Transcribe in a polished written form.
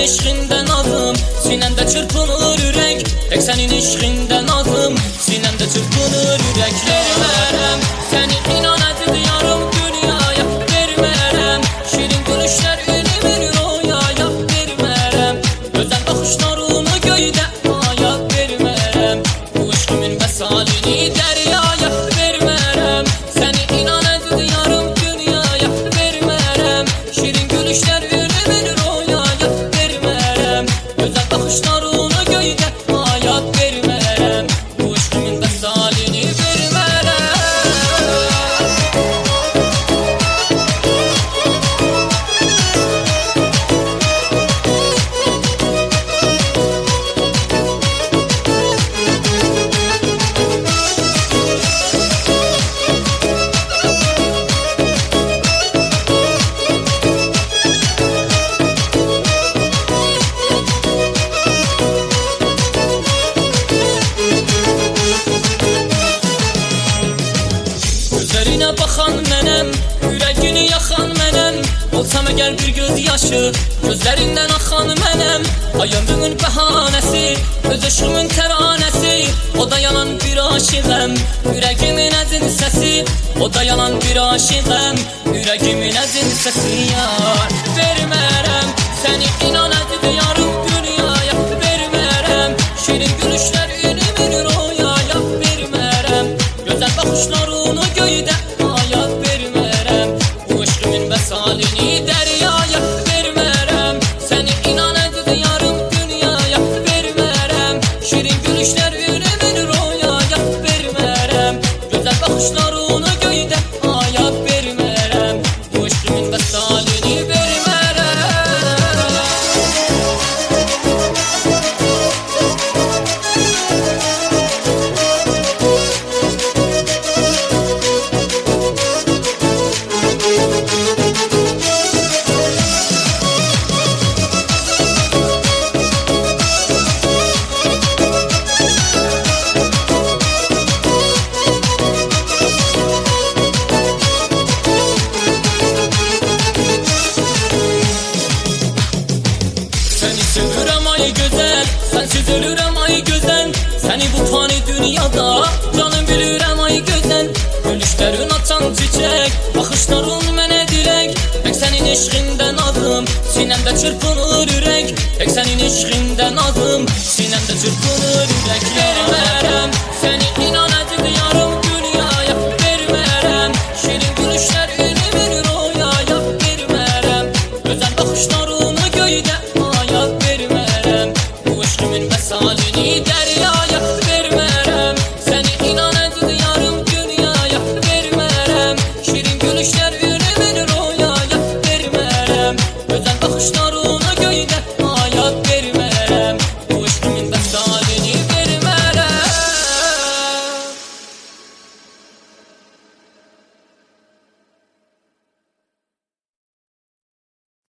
eşqindən adım, sinəmdə çırpınır ürək. Tək sənin eşqindən adım, sinəmdə çırpınır ürək. Vermərəm səni inan əziziyarım dünyaya, vermərəm şirin gülüşlər ünümün royaya, vermərəm gözəl baxışlarını göydə aya, vermərəm bu eşqimin vəsalini dəryaya, vermərəm səni inan əziziyarım dünyaya, vermərəm şirin gülüşlər ünümün royaya, vermərəm gözəl baxışlarını göydə aya, vermərəm bu eşqimin vəsalini vermərəm. Gözlərinə baxan mənəm, ürəyini yaxan mənəm. Olsam əgər bir göz yaşı, gözlərindən axan mənəm. Ay ömrümün bəhanəsi, öz eşqimin təranəsi. O da yalan bir aşiqəm, ürəgimin əzin səsi. O da yalan bir aşiqəm, ürəgimin əzin səsi yar. Vermərəm səni inan əziziyarım dünyaya, vermərəm şirin gülüşlər ünümün royaya, vermərəm gözəl baxışlarını göydə aya, vermərəm bu eşqimin vəsalini dəryaya, vermərəm səni inan əziziyarım dünyaya, vermərəm şirin gülüşlər ünümün royaya, vermərəm gözəl baxışlarını göydə aya, vermərəm bu eşqimin vəsalini vermərəm. Səni sevirəm ay gözəl, sənsiz ölürəm ay gözəl. Səni bu fani dünyada canım bilirəm ay gözəl. Gülüşlərin açan çiçək, baxışların mənə dilək. Tək sənin eşqindən adım, sinəmdə çırpınır ürək. Tək sənin eşqindən adım, sinəmdə çırpınır ürək. Vermərəm səni